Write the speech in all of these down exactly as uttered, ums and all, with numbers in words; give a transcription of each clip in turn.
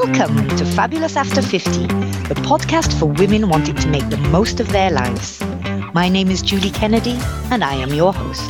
Welcome to Fabulous After fifty, the podcast for women wanting to make the most of their lives. My name is Julie Kennedy, and I am your host.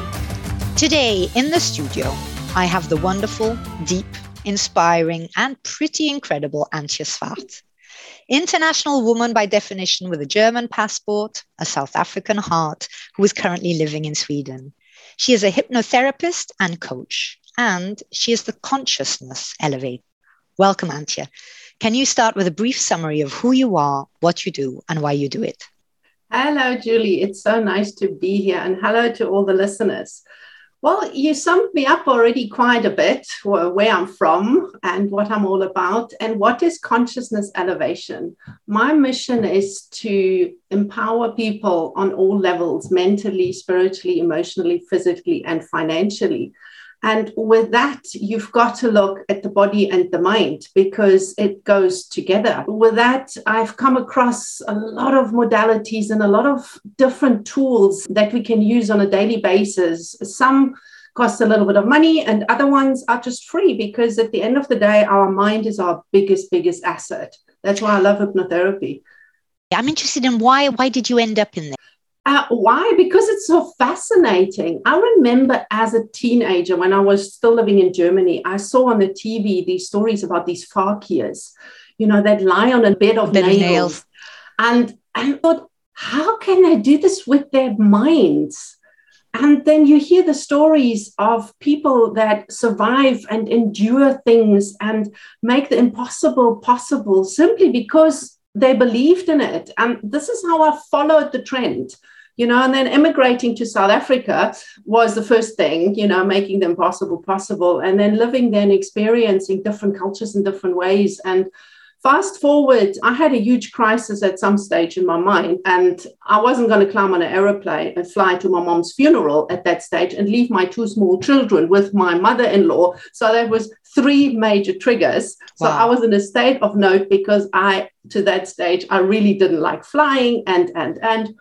Today in the studio, I have the wonderful, deep, inspiring, and pretty incredible Antje Svaart. International woman by definition with a German passport, a South African heart, who is currently living in Sweden. She is a hypnotherapist and coach, and she is the consciousness elevator. Welcome, Antje. Can you start with a brief summary of who you are, what you do, and why you do it? Hello, Julie. It's so nice to be here, and hello to all the listeners. Well, you summed me up already quite a bit, where I'm from and what I'm all about, and what is consciousness elevation. My mission is to empower people on all levels, mentally, spiritually, emotionally, physically, and financially. And with that, you've got to look at the body and the mind because it goes together. With that, I've come across a lot of modalities and a lot of different tools that we can use on a daily basis. Some cost a little bit of money and other ones are just free because at the end of the day, our mind is our biggest, biggest asset. That's why I love hypnotherapy. I'm interested in why, why did you end up in there? Uh, why? Because it's so fascinating. I remember as a teenager, when I was still living in Germany, I saw on the T V these stories about these fakirs, you know, that lie on a bed of bed nails. nails. And I thought, how can they do this with their minds? And then you hear the stories of people that survive and endure things and make the impossible possible simply because they believed in it. And this is how I followed the trend. You know, and then immigrating to South Africa was the first thing, you know, making the impossible possible, and then living there and experiencing different cultures in different ways. And fast forward, I had a huge crisis at some stage in my mind, and I wasn't going to climb on an aeroplane and fly to my mom's funeral at that stage and leave my two small children with my mother-in-law. So that was three major triggers. So Wow. I was in a state of note because I, to that stage, I really didn't like flying and, and, and.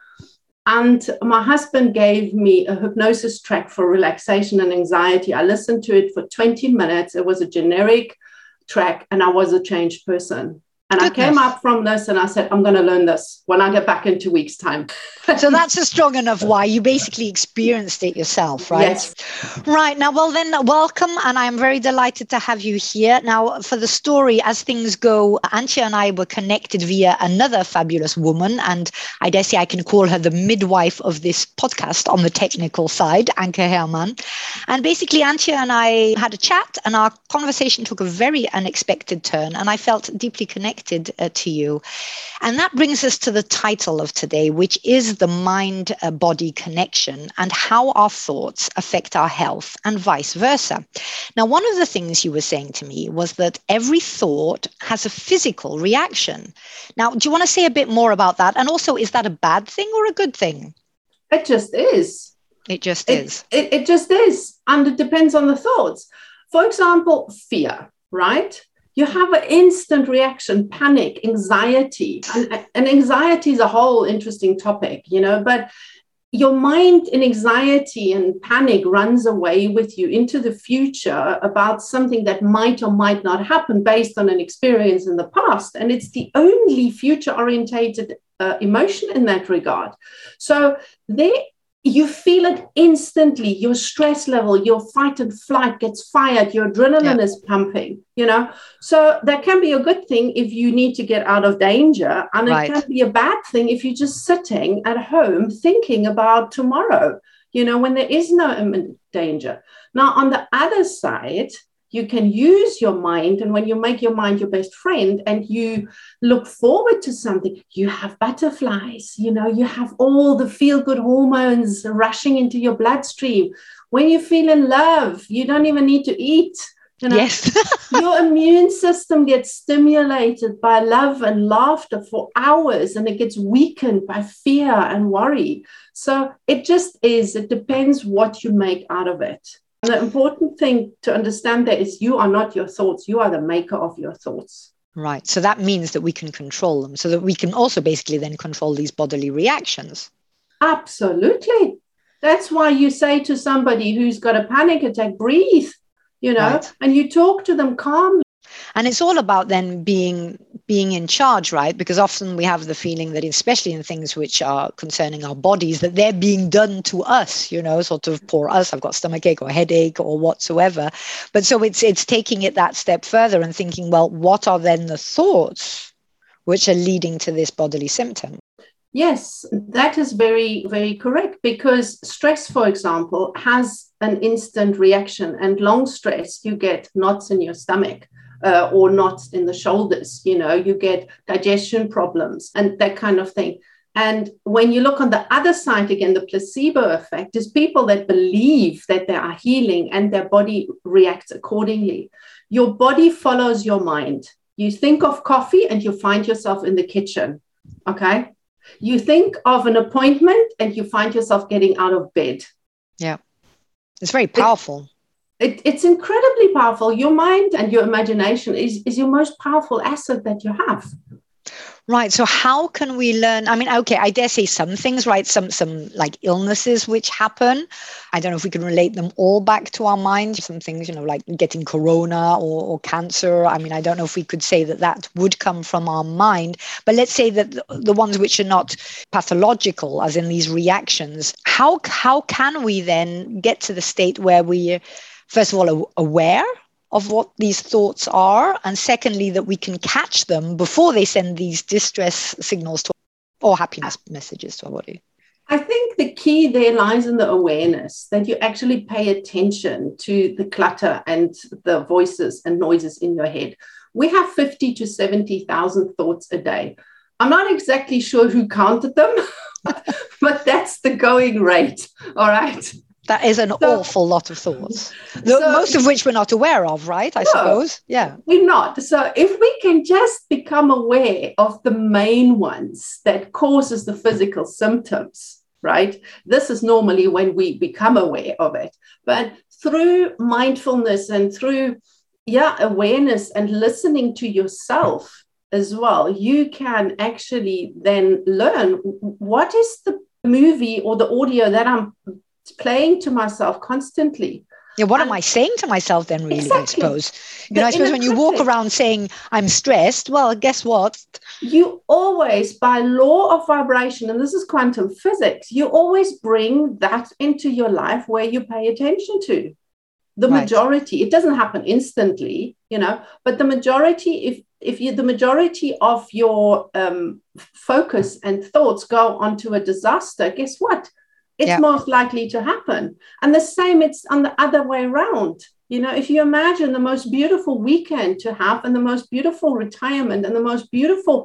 And my husband gave me a hypnosis track for relaxation and anxiety. I listened to it for twenty minutes. It was a generic track, and I was a changed person. And Goodness. I came up from this and I said, I'm going to learn this when I get back in two weeks' time. So that's a strong enough why. You basically experienced it yourself, right? Yes. Right. Now, well, then, welcome. And I'm very delighted to have you here. Now, for the story, as things go, Antje and I were connected via another fabulous woman. And I dare say I can call her the midwife of this podcast on the technical side, Anke Herman. And basically, Antje and I had a chat and our conversation took a very unexpected turn. And I felt deeply connected Uh, to you. And that brings us to the title of today, which is the mind-body connection and how our thoughts affect our health and vice versa. Now, one of the things you were saying to me was that every thought has a physical reaction. Now, do you want to say a bit more about that? And also, is that a bad thing or a good thing? It just is. It just It, is. It, it just is. And it depends on the thoughts. For example, fear, right? You have an instant reaction, panic, anxiety. And, and anxiety is a whole interesting topic, you know, but your mind in anxiety and panic runs away with you into the future about something that might or might not happen based on an experience in the past. And it's the only future-orientated uh, emotion in that regard. So there, you feel it instantly. Your stress level, your fight and flight gets fired. Your adrenaline yeah. is pumping, you know. So that can be a good thing if you need to get out of danger. And right. It can be a bad thing if you're just sitting at home thinking about tomorrow, you know, when there is no imminent danger. Now, on the other side, you can use your mind. And when you make your mind your best friend and you look forward to something, you have butterflies, you know, you have all the feel-good hormones rushing into your bloodstream. When you feel in love, you don't even need to eat. You know? Yes. Your immune system gets stimulated by love and laughter for hours, and it gets weakened by fear and worry. So it just is. It depends what you make out of it. The important thing to understand there is you are not your thoughts. You are the maker of your thoughts. Right. So that means that we can control them so that we can also basically then control these bodily reactions. Absolutely. That's why you say to somebody who's got a panic attack, breathe, you know, right. And you talk to them calmly. And it's all about then being being in charge, right? Because often we have the feeling that, especially in things which are concerning our bodies, that they're being done to us, you know, sort of for us. I've got stomachache or headache or whatsoever. But so it's it's taking it that step further and thinking, well, what are then the thoughts which are leading to this bodily symptom? Yes, that is very, very correct, because stress, for example, has an instant reaction, and long stress, you get knots in your stomach. Uh, or knots in the shoulders, you know, you get digestion problems and that kind of thing. And when you look on the other side, again, the placebo effect is people that believe that they are healing and their body reacts accordingly. Your body follows your mind. You think of coffee and you find yourself in the kitchen, okay? You think of an appointment and you find yourself getting out of bed. Yeah, it's very powerful. It, It, it's incredibly powerful. Your mind and your imagination is, is your most powerful asset that you have. Right. So how can we learn? I mean, okay, I dare say some things, right? Some some like illnesses which happen. I don't know if we can relate them all back to our mind. Some things, you know, like getting corona or, or cancer. I mean, I don't know if we could say that that would come from our mind. But let's say that the, the ones which are not pathological, as in these reactions, how how can we then get to the state where we, first of all, aware of what these thoughts are, and secondly, that we can catch them before they send these distress signals to or happiness messages to our body? I think the key there lies in the awareness, that you actually pay attention to the clutter and the voices and noises in your head. We have fifty to seventy thousand thoughts a day. I'm not exactly sure who counted them, but that's the going rate. All right. That is an so, awful lot of thoughts, so, most of which we're not aware of, right? I no, suppose. Yeah. We're not. So if we can just become aware of the main ones that causes the physical symptoms, right? This is normally when we become aware of it. But through mindfulness and through, yeah, awareness and listening to yourself as well, you can actually then learn what is the movie or the audio that I'm playing to myself constantly. Yeah, what and, am I saying to myself then, really, exactly. I suppose? You know, I suppose when you walk around saying, I'm stressed, well, guess what? You always, by law of vibration, and this is quantum physics, you always bring that into your life where you pay attention to. The right. majority, it doesn't happen instantly, you know, but the majority, if if you the majority of your um, focus and thoughts go onto a disaster, guess what? It's yeah. most likely to happen. And the same, it's on the other way around. You know, if you imagine the most beautiful weekend to have and the most beautiful retirement and the most beautiful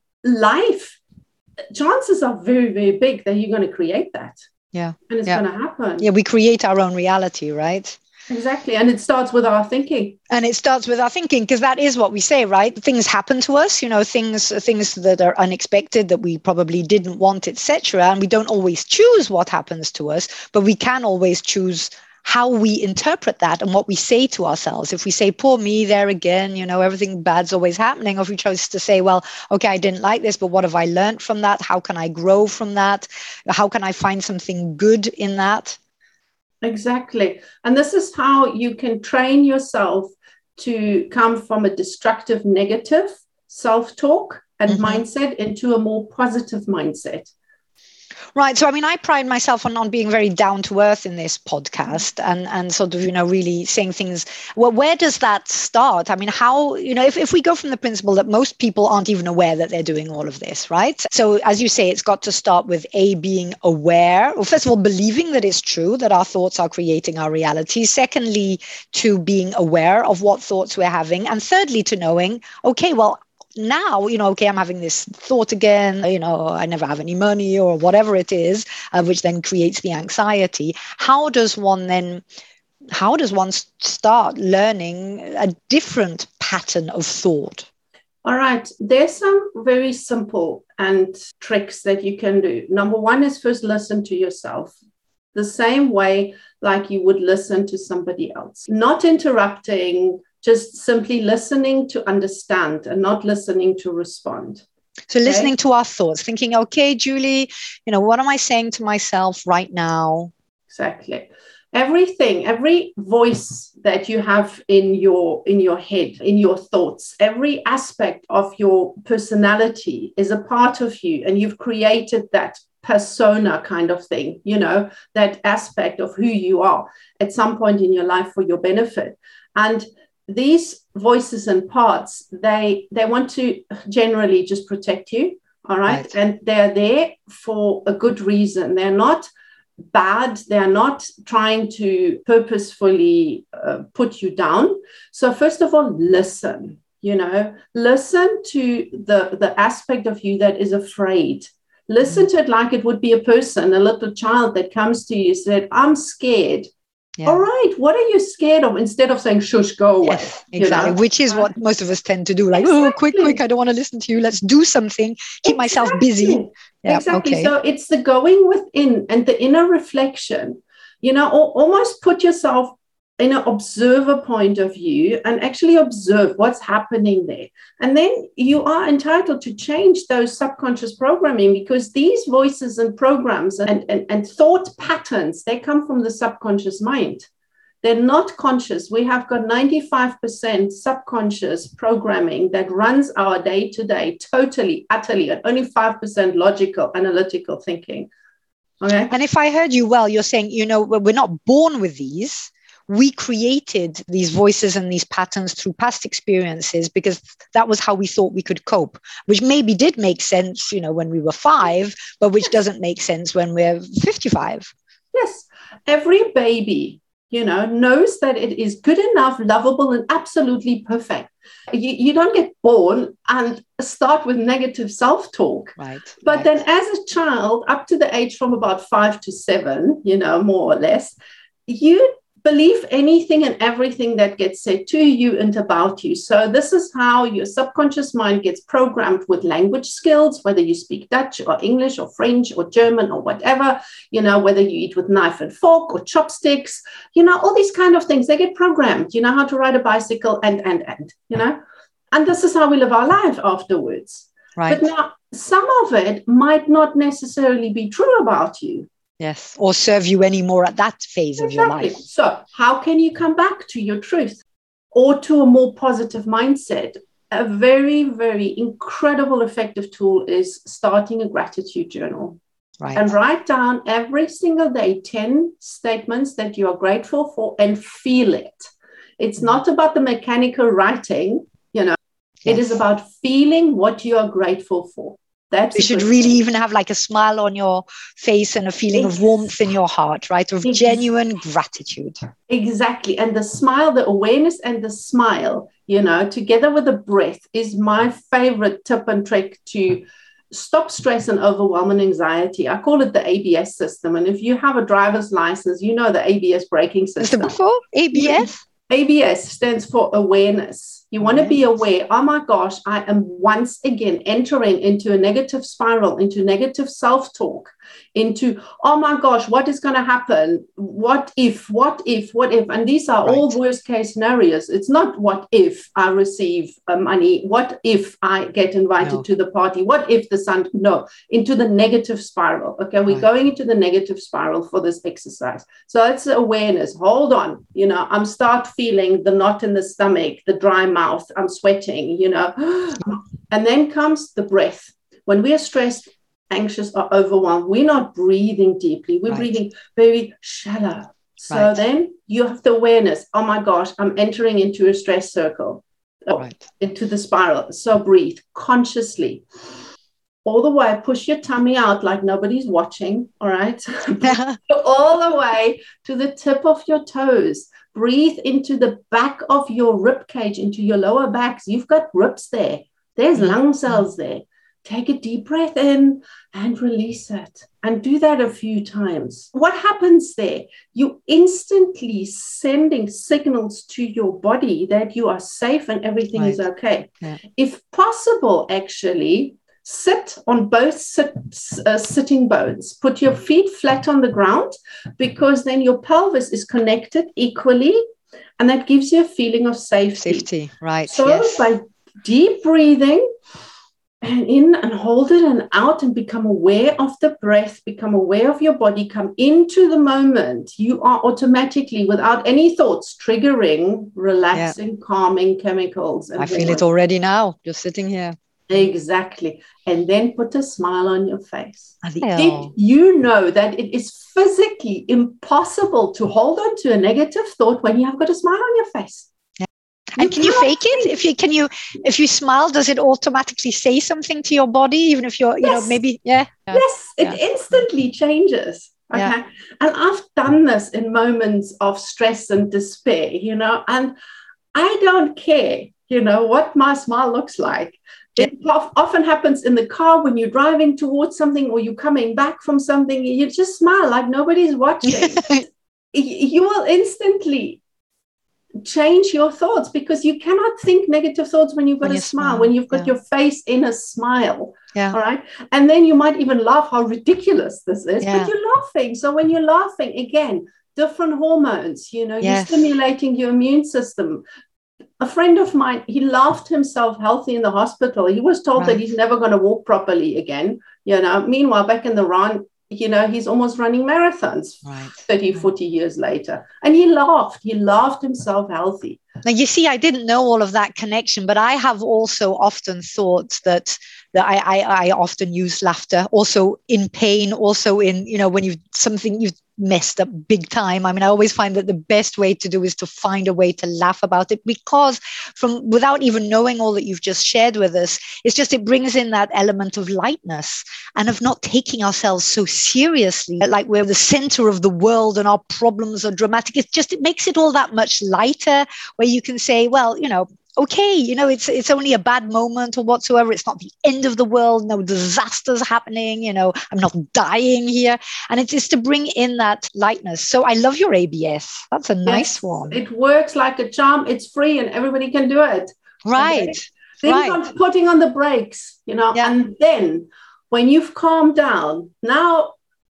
life, chances are very, very big that you're going to create that. Yeah. And it's yeah. going to happen. Yeah, we create our own reality, right? Exactly. And it starts with our thinking. And it starts with our thinking, because that is what we say, right? Things happen to us, you know, things things that are unexpected, that we probably didn't want, et cetera. And we don't always choose what happens to us, but we can always choose how we interpret that and what we say to ourselves. If we say, poor me, there again, you know, everything bad's always happening. Or if we chose to say, well, okay, I didn't like this, but what have I learned from that? How can I grow from that? How can I find something good in that? Exactly. And this is how you can train yourself to come from a destructive, negative self-talk and mm-hmm. mindset into a more positive mindset. Right. So, I mean, I pride myself on, on being very down to earth in this podcast and, and sort of, you know, really saying things. Well, where does that start? I mean, how, you know, if, if we go from the principle that most people aren't even aware that they're doing all of this, right? So, as you say, it's got to start with A, being aware. Well, first of all, believing that it's true, that our thoughts are creating our reality. Secondly, to being aware of what thoughts we're having. And thirdly, to knowing, okay, well, now, you know, okay, I'm having this thought again, you know, I never have any money or whatever it is, uh, which then creates the anxiety. How does one then, how does one start learning a different pattern of thought? All right. There's some very simple and tricks that you can do. Number one is first listen to yourself the same way like you would listen to somebody else, not interrupting, just simply listening to understand and not listening to respond. So okay? Listening to our thoughts, thinking, okay, Julie, you know, what am I saying to myself right now? Exactly. Everything, every voice that you have in your in your head, in your thoughts, every aspect of your personality is a part of you, and you've created that persona kind of thing, you know, that aspect of who you are at some point in your life for your benefit. And these voices and parts, they they want to generally just protect you, all right? right. And they're there for a good reason. They're not bad. They're not trying to purposefully uh, put you down. So first of all, listen, you know, listen to the, the aspect of you that is afraid. Listen mm-hmm. to it like it would be a person, a little child that comes to you and said, I'm scared. Yeah. All right, what are you scared of? Instead of saying, shush, go away. Yes, exactly, you know? Which is what most of us tend to do. Like, exactly. oh, quick, quick, I don't want to listen to you. Let's do something, keep exactly. myself busy. Yeah, exactly. Okay. So it's the going within and the inner reflection, you know, or, almost put yourself in an observer point of view and actually observe what's happening there. And then you are entitled to change those subconscious programming, because these voices and programs and, and, and thought patterns, they come from the subconscious mind. They're not conscious. We have got ninety-five percent subconscious programming that runs our day-to-day totally, utterly, and only five percent logical, analytical thinking. Okay. And if I heard you well, you're saying, you know, we're not born with these. We created these voices and these patterns through past experiences because that was how we thought we could cope, which maybe did make sense, you know, when we were five, but which doesn't make sense when we're fifty-five. Yes. Every baby, you know, knows that it is good enough, lovable, and absolutely perfect. You, you don't get born and start with negative self-talk. Right. But right. then as a child, up to the age from about five to seven, you know, more or less, you believe anything and everything that gets said to you and about you. So this is how your subconscious mind gets programmed with language skills, whether you speak Dutch or English or French or German or whatever, you know, whether you eat with knife and fork or chopsticks, you know, all these kind of things, they get programmed. You know how to ride a bicycle and, and, and, you know, and this is how we live our life afterwards. Right. But now some of it might not necessarily be true about you. Yes, or serve you anymore at that phase exactly. of your life. So how can you come back to your truth or to a more positive mindset? A very, very incredible, effective tool is starting a gratitude journal. Right. And write down every single day ten statements that you are grateful for and feel it. It's mm-hmm. not about the mechanical writing, you know, yes. It is about feeling what you are grateful for. That's you should really even have like a smile on your face and a feeling exactly. of warmth in your heart, right? Of exactly. genuine gratitude. Exactly. And the smile, the awareness and the smile, you know, together with the breath is my favorite tip and trick to stop stress and overwhelm and anxiety. I call it the A B S system. And if you have a driver's license, you know the A B S braking system. Before A B S? A B S stands for awareness. You want to be aware, oh my gosh, I am once again entering into a negative spiral, into negative self-talk, into, oh my gosh, what is going to happen? What if, what if, what if? And these are right. all worst case scenarios. It's not what if I receive uh, money? What if I get invited no. to the party? What if the sun, no, into the negative spiral. Okay, we're right. going into the negative spiral for this exercise. So it's awareness. Hold on, you know, I'm start feeling the knot in the stomach, the dry mouth, I'm sweating, you know, and then comes the breath. When we are stressed, anxious, or overwhelmed, we're not breathing deeply. We're right. breathing very shallow. So right. then you have the awareness. Oh my gosh, I'm entering into a stress circle, right. into the spiral. So breathe consciously. All the way, push your tummy out like nobody's watching. All right. All the way to the tip of your toes. Breathe into the back of your rib cage, into your lower backs. You've got ribs there. There's mm-hmm. lung cells there. Take a deep breath in and release it. And do that a few times. What happens there? You instantly sending signals to your body that you are safe and everything right. is okay. Yeah. If possible, actually, sit on both sit, uh, sitting bones. Put your feet flat on the ground, because then your pelvis is connected equally, and that gives you a feeling of safety. Safety, right. So yes. by deep breathing, and in and hold it and out and become aware of the breath, become aware of your body, come into the moment, you are automatically, without any thoughts, triggering, relaxing, yeah. calming chemicals. And I feel it already now, just sitting here. Exactly. And then put a smile on your face. Did you know that it is physically impossible to hold on to a negative thought when you have got a smile on your face? And can you fake it? If you can you if you smile, does it automatically say something to your body, even if you're, you yes. know, maybe yeah. Yes, it yeah. instantly changes. Okay. Yeah. And I've done this in moments of stress and despair, you know, and I don't care, you know, what my smile looks like. It yeah. often happens in the car when you're driving towards something or you're coming back from something, you just smile like nobody's watching. You will instantly change your thoughts, because you cannot think negative thoughts when you've got when a smile, smile, when you've got yeah. your face in a smile. Yeah. All right. And then you might even laugh how ridiculous this is, yeah. but you're laughing. So when you're laughing, again, different hormones, you know, yes. you're stimulating your immune system. A friend of mine, he laughed himself healthy in the hospital. He was told right. that he's never going to walk properly again. You know, meanwhile, back in the Rand, you know, he's almost running marathons right. thirty, forty years later. And he laughed. He laughed himself healthy. Now, you see, I didn't know all of that connection, but I have also often thought that that I, I, I often use laughter also in pain, also in, you know, when you've something you've messed up big time. I mean, I always find that the best way to do is to find a way to laugh about it, because from without even knowing all that you've just shared with us, it's just it brings in that element of lightness and of not taking ourselves so seriously, like we're the center of the world and our problems are dramatic. It's just, it makes it all that much lighter, where you can say, well, you know, okay, you know, it's it's only a bad moment or whatsoever. It's not the end of the world. No disasters happening. You know, I'm not dying here. And it's just to bring in that lightness. So I love your A B S. That's a nice yes, one. It works like a charm. It's free and everybody can do it. Right. Okay? Then right. putting on the brakes, you know, yeah. and then when you've calmed down, now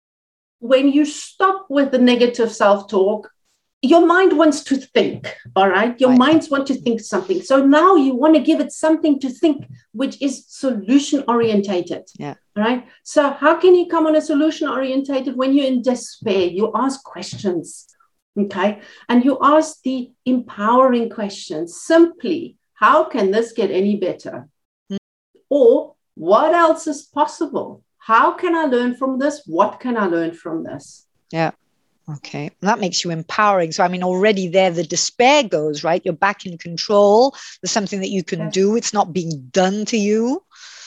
when you stop with the negative self-talk, your mind wants to think, all right? Your right. minds want to think something. So now you want to give it something to think, which is solution orientated. Yeah. Right? So how can you come on a solution orientated when you're in despair? You ask questions, okay? And you ask the empowering questions. Simply, how can this get any better? Mm. Or what else is possible? How can I learn from this? What can I learn from this? Yeah. Okay, that makes you empowering. So, I mean, already there, the despair goes, right? You're back in control. There's something that you can yes. do. It's not being done to you.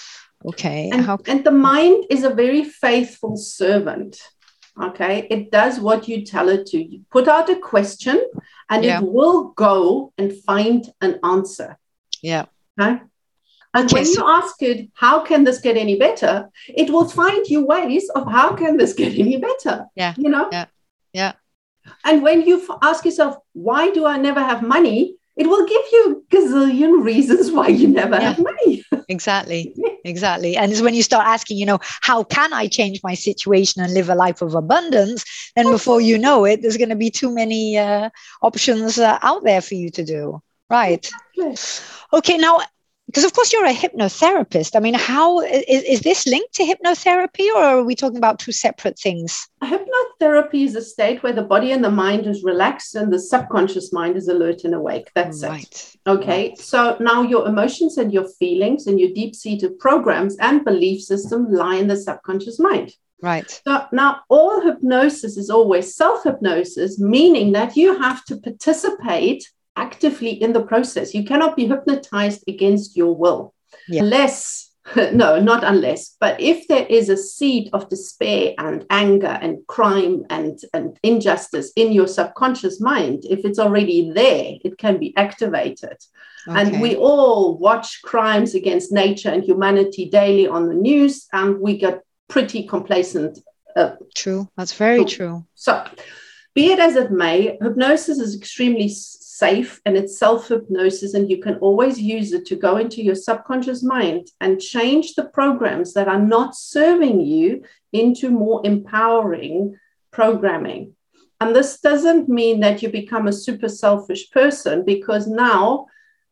Okay. And, How- and the mind is a very faithful servant. Okay. It does what you tell it to. You put out a question and yeah. it will go and find an answer. Yeah. Okay. And okay, when so- you ask it, how can this get any better? It will find you ways of how can this get any better? Yeah. You know? Yeah. Yeah. And when you f- ask yourself, why do I never have money? It will give you a gazillion reasons why you never yeah. have money. Exactly. Exactly. And it's when you start asking, you know, how can I change my situation and live a life of abundance? Then before you know it, there's going to be too many uh, options uh, out there for you to do. Right. Exactly. Okay. Now, because of course you're a hypnotherapist. I mean, how is, is this linked to hypnotherapy, or are we talking about two separate things? Hypnotherapy is a state where the body and the mind is relaxed and the subconscious mind is alert and awake. That's right. it. Okay. Right. So now your emotions and your feelings and your deep-seated programs and belief system lie in the subconscious mind. Right. So now all hypnosis is always self-hypnosis, meaning that you have to participate actively in the process. You cannot be hypnotized against your will. Yeah. Unless, no, not unless, but if there is a seed of despair and anger and crime and, and injustice in your subconscious mind, if it's already there, it can be activated. Okay. And we all watch crimes against nature and humanity daily on the news, and we get pretty complacent. Uh, true. That's very true. true. So, be it as it may, hypnosis is extremely safe and it's self-hypnosis, and you can always use it to go into your subconscious mind and change the programs that are not serving you into more empowering programming. And this doesn't mean that you become a super selfish person, because now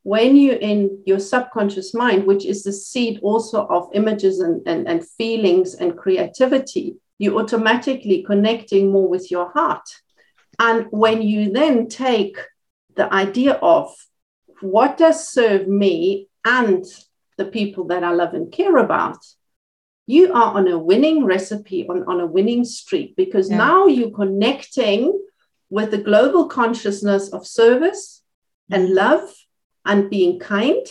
when you're in your subconscious mind, which is the seed also of images and, and, and feelings and creativity, you're automatically connecting more with your heart. And when you then take the idea of what does serve me and the people that I love and care about, you are on a winning recipe, on, on a winning streak, because yeah. now you're connecting with the global consciousness of service and love and being kind.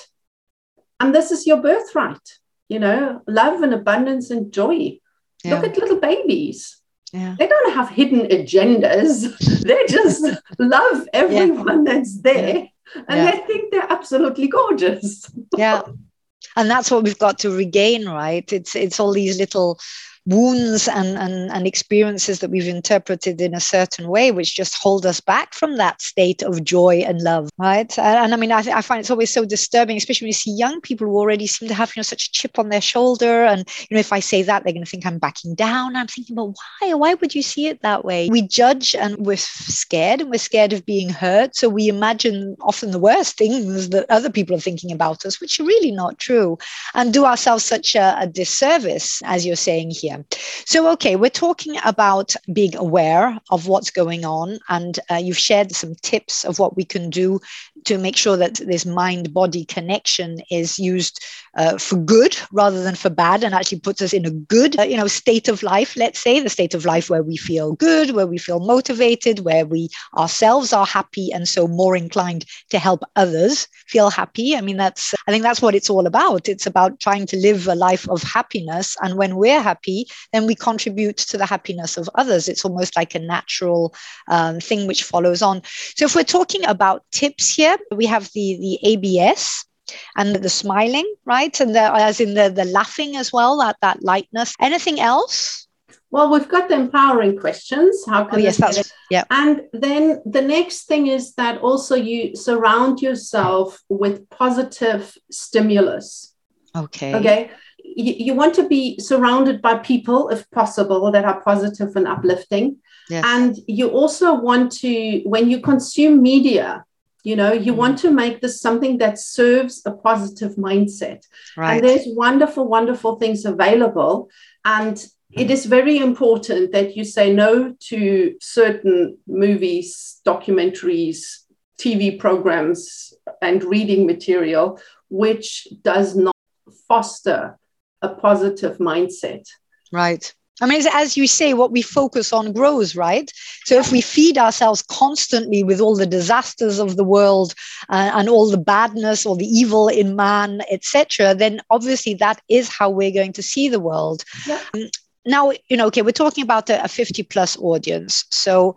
And this is your birthright, you know, love and abundance and joy. Yeah. Look at little babies. Yeah. They don't have hidden agendas. They just love everyone yeah. that's there. Yeah. And yeah. they think they're absolutely gorgeous. Yeah. And that's what we've got to regain, right? It's it's all these little wounds and, and, and experiences that we've interpreted in a certain way, which just hold us back from that state of joy and love, right? And, and I mean, I, th- I find it's always so disturbing, especially when you see young people who already seem to have, you know, such a chip on their shoulder. And, you know, if I say that, they're going to think I'm backing down. I'm thinking, but why? Why would you see it that way? We judge and we're scared and we're scared of being hurt. So we imagine often the worst things that other people are thinking about us, which are really not true, and do ourselves such a, a disservice, as you're saying here. So, okay, we're talking about being aware of what's going on, and uh, you've shared some tips of what we can do to make sure that this mind-body connection is used uh, for good rather than for bad, and actually puts us in a good, uh, you know, state of life, let's say, the state of life where we feel good, where we feel motivated, where we ourselves are happy, and so more inclined to help others feel happy. I mean, that's, I think that's what it's all about. It's about trying to live a life of happiness, and when we're happy, then we contribute to the happiness of others. It's almost like a natural um, thing which follows on. So if we're talking about tips here, we have the, the A B S and the smiling, right? And the, as in the, the laughing as well, that, that lightness. Anything else? Well, we've got the empowering questions. How can oh, yes, that's, yeah. And then the next thing is that also you surround yourself with positive stimulus. Okay. Okay. You, you want to be surrounded by people, if possible, that are positive and uplifting. Yes. And you also want to, when you consume media, you know, you mm. want to make this something that serves a positive mindset. Right. And there's wonderful, wonderful things available. And it is very important that you say no to certain movies, documentaries, T V programs, and reading material, which does not foster a positive mindset. Right. I mean, as you say, what we focus on grows, right? So if we feed ourselves constantly with all the disasters of the world uh, and all the badness or the evil in man, et cetera, then obviously that is how we're going to see the world. Yeah. Um, now, you know, okay, we're talking about a, a fifty plus audience. So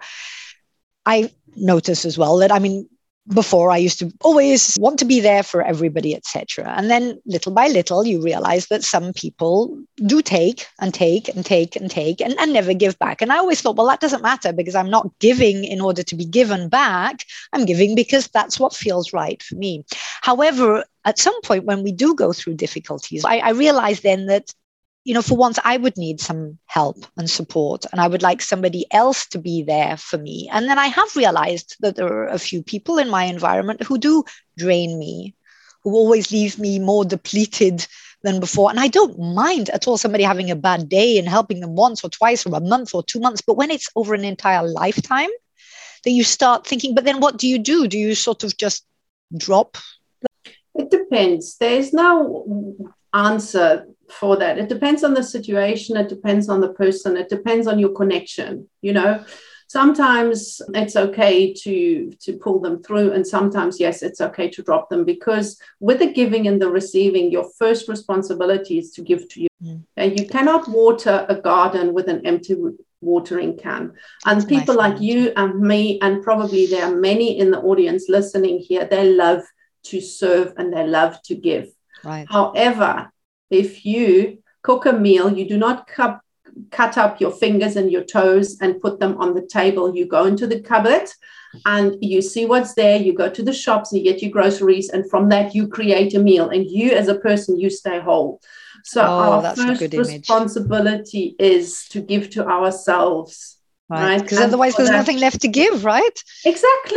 I notice as well that, I mean, before I used to always want to be there for everybody, et cetera. And then little by little, you realize that some people do take and take and take and take and, and never give back. And I always thought, well, that doesn't matter because I'm not giving in order to be given back. I'm giving because that's what feels right for me. However, at some point when we do go through difficulties, I, I realized then that, you know, for once I would need some help and support, and I would like somebody else to be there for me. And then I have realized that there are a few people in my environment who do drain me, who always leave me more depleted than before. And I don't mind at all somebody having a bad day and helping them once or twice or a month or two months. But when it's over an entire lifetime, then you start thinking, but then what do you do? Do you sort of just drop? It depends. There's no answer for that. It depends on the situation. It depends on the person. It depends on your connection. You know, sometimes it's okay to to pull them through, and sometimes, yes, it's okay to drop them, because with the giving and the receiving, your first responsibility is to give to you. Mm. And you cannot water a garden with an empty watering can. And That's people nice like you and me, and probably there are many in the audience listening here, they love to serve and they love to give. Right. However, if you cook a meal, you do not cut, cut up your fingers and your toes and put them on the table. You go into the cupboard and you see what's there. You go to the shops and you get your groceries. And from that, you create a meal. And you as a person, you stay whole. So oh, our first responsibility is to give to ourselves. Right. Because right? otherwise there's that, nothing left to give, right? Exactly.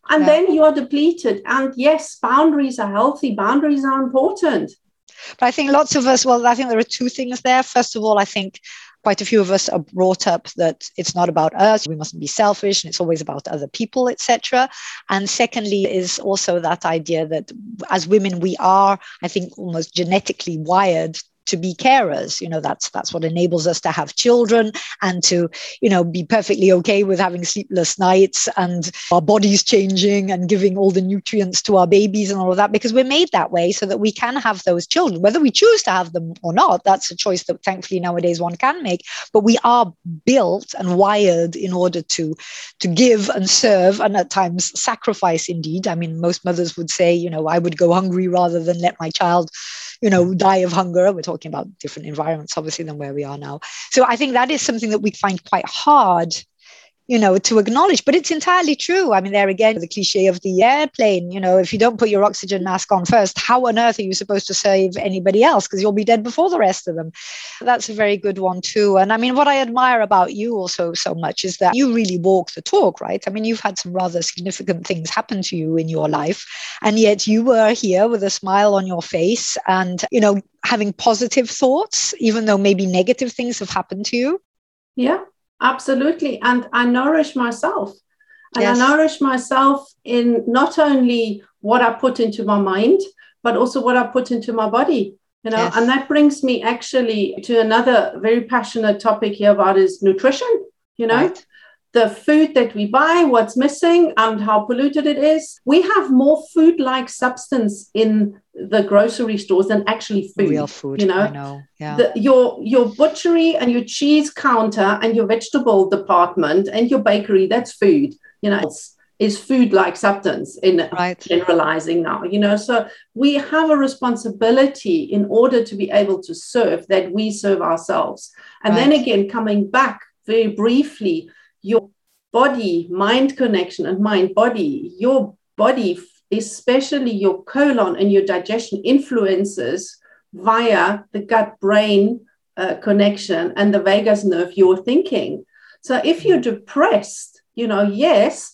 And Yeah. then you are depleted. And yes, boundaries are healthy. Boundaries are important. But I think lots of us, well, I think there are two things there. First of all, I think quite a few of us are brought up that it's not about us, we mustn't be selfish, and it's always about other people, et cetera. And secondly is also that idea that as women, we are, I think, almost genetically wired to be carers. You know, that's that's what enables us to have children and to, you know, be perfectly okay with having sleepless nights and our bodies changing and giving all the nutrients to our babies and all of that, because we're made that way so that we can have those children, whether we choose to have them or not. That's a choice that thankfully nowadays one can make, but we are built and wired in order to to give and serve, and at times sacrifice indeed. I mean, most mothers would say, you know, I would go hungry rather than let my child, you know, die of hunger. We're talking about different environments, obviously, than where we are now. So I think that is something that we find quite hard, you know, to acknowledge, but it's entirely true. I mean, there again, the cliche of the airplane, you know, if you don't put your oxygen mask on first, how on earth are you supposed to save anybody else? Because you'll be dead before the rest of them. That's a very good one too. And I mean, what I admire about you also so much is that you really walk the talk, right? I mean, you've had some rather significant things happen to you in your life, and yet you were here with a smile on your face and, you know, having positive thoughts, even though maybe negative things have happened to you. Yeah. Absolutely. And I nourish myself. And Yes. I nourish myself in not only what I put into my mind, but also what I put into my body. You know, Yes. and that brings me actually to another very passionate topic here about is nutrition. You know, Right. The food that we buy, what's missing, and how polluted it is. We have more food-like substance in the grocery stores than actually food. Real food. You know, I know. Yeah. The, your your butchery and your cheese counter and your vegetable department and your bakery, that's food. You know, it's is food-like substance in Right. generalizing now. You know, so we have a responsibility in order to be able to serve that we serve ourselves. And Right. then again, coming back very briefly, your body mind connection and mind body, your body, especially your colon and your digestion, influences via the gut brain uh, connection and the vagus nerve, your thinking. So if you're depressed, you know, yes,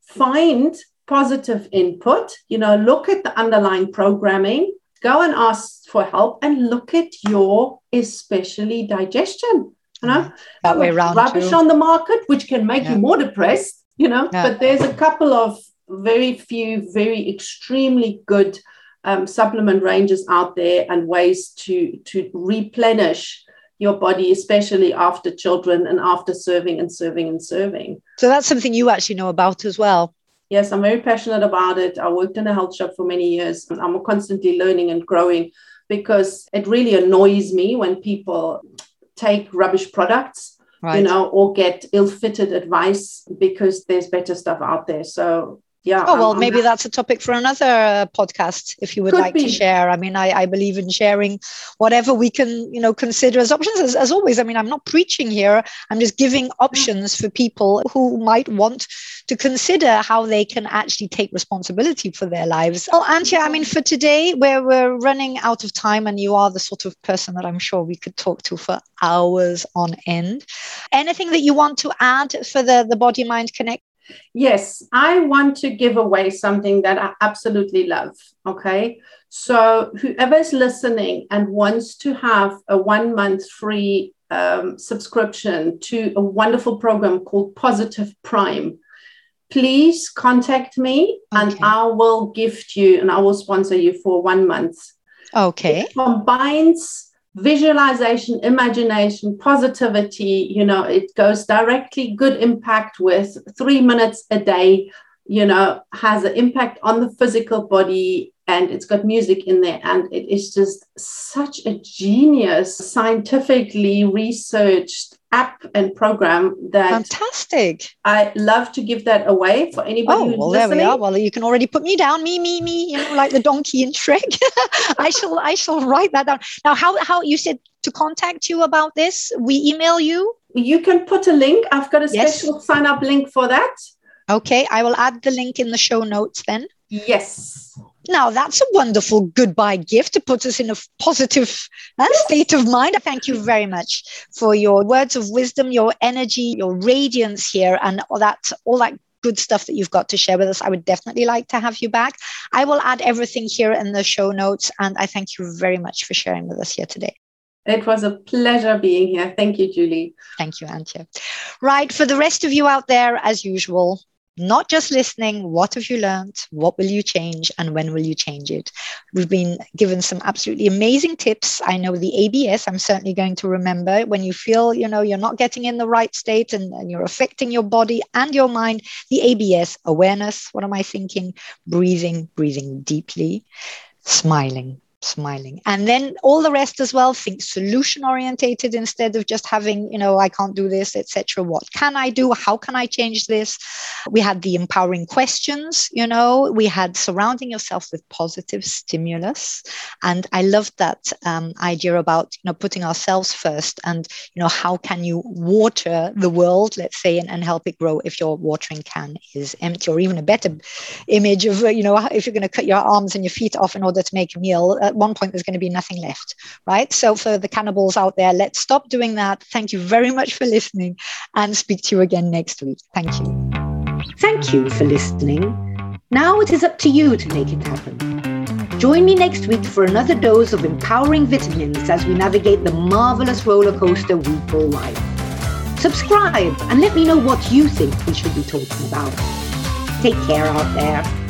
find positive input, you know, look at the underlying programming, go and ask for help, and look at your especially digestion. You know, that way around rubbish too. on the market, which can make Yeah. you more depressed, you know, Yeah. but there's a couple of very few, very extremely good um, supplement ranges out there and ways to, to replenish your body, especially after children and after serving and serving and serving. So that's something you actually know about as well. Yes, I'm very passionate about it. I worked in a health shop for many years. I'm constantly learning and growing because it really annoys me when people take rubbish products, Right. you know, or get ill-fitted advice because there's better stuff out there. So, yeah. Oh, well, I'm, maybe I'm, that's a topic for another uh, podcast, if you would Could like be. to share. I mean, I, I believe in sharing whatever we can, you know, consider as options. As, as always, I mean, I'm not preaching here. I'm just giving options for people who might want to consider how they can actually take responsibility for their lives. Well, Antje, I mean, for today, where we're running out of time, and you are the sort of person that I'm sure we could talk to for hours on end. Anything that you want to add for the, the Body Mind Connect? Yes, I want to give away something that I absolutely love. Okay. So whoever's listening and wants to have a one month free um, subscription to a wonderful program called Positive Prime, please contact me and Okay. I will gift you and I will sponsor you for one month. Okay. It combines visualization, imagination, positivity. You know, it goes directly good impact with three minutes a day, you know, has an impact on the physical body, and it's got music in there. And it is just such a genius, scientifically researched app and program that Fantastic. I love to give that away for anybody Oh, who's well, listening. there we are. Well, you can already put me down. Me, me, me, you know, like the donkey in Shrek. I shall I shall write that down. Now, how how you said to contact you about this? We email you? You can put a link. I've got a Yes. special sign up link for that. Okay, I will add the link in the show notes then. Yes. Now, that's a wonderful goodbye gift to put us in a positive uh, state of mind. Thank you very much for your words of wisdom, your energy, your radiance here, and all that, all that good stuff that you've got to share with us. I would definitely like to have you back. I will add everything here in the show notes, and I thank you very much for sharing with us here today. It was a pleasure being here. Thank you, Julie. Thank you, Antje. Right, for the rest of you out there, as usual, not just listening, what have you learned? What will you change? And when will you change it? We've been given some absolutely amazing tips. I know the A B S, I'm certainly going to remember. When you feel, you know, you're not getting in the right state and, and you're affecting your body and your mind, the A B S, awareness, what am I thinking? Breathing, breathing deeply, smiling. smiling and then all the rest as well. Think solution orientated instead of just having, you know, I can't do this, etc. What can I do? How can I change this? We had the empowering questions, you know, we had surrounding yourself with positive stimulus. And I loved that um, idea about, you know, putting ourselves first and, you know, how can you water the world, let's say, and, and help it grow if your watering can is empty. Or even a better image of, you know, if you're going to cut your arms and your feet off in order to make a meal, at one point there's going to be nothing left, right? So for the cannibals out there, let's stop doing that. Thank you very much for listening, and speak to you again next week. Thank you. Thank you for listening. Now it is up to you to make it happen. Join me next week for another dose of empowering vitamins as we navigate the marvelous roller coaster we call life. Subscribe and let me know what you think we should be talking about. Take care out there.